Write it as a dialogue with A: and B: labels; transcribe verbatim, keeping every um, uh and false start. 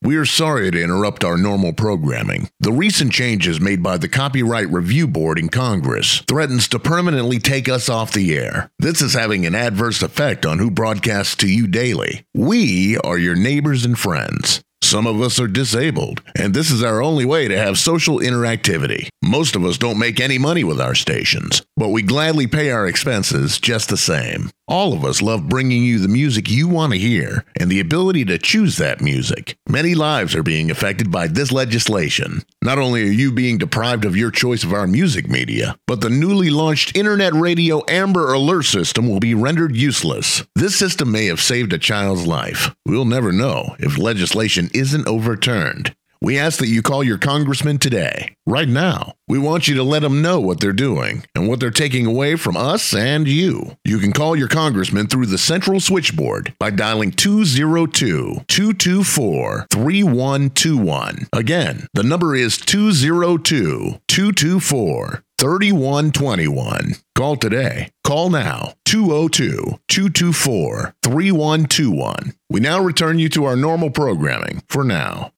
A: We are sorry to interrupt our normal programming. The recent changes made by the Copyright Review Board in Congress threatens to permanently take us off the air. This is having an adverse effect on who broadcasts to you daily. We are your neighbors and friends. Some of us are disabled, and this is our only way to have social interactivity. Most of us don't make any money with our stations, but we gladly pay our expenses just the same. All of us love bringing you the music you want to hear and the ability to choose that music. Many lives are being affected by this legislation. Not only are you being deprived of your choice of our music media, but the newly launched Internet Radio Amber Alert system will be rendered useless. This system may have saved a child's life. We'll never know if legislation isn't overturned. We ask that you call your congressman today, right now. We want you to let them know what they're doing and what they're taking away from us and you. You can call your congressman through the central switchboard by dialing two oh two, two two four, three one two one. Again, the number is two oh two, two two four, three one two one. Call today. Call now. two oh two, two two four, three one two one. We now return you to our normal programming for now.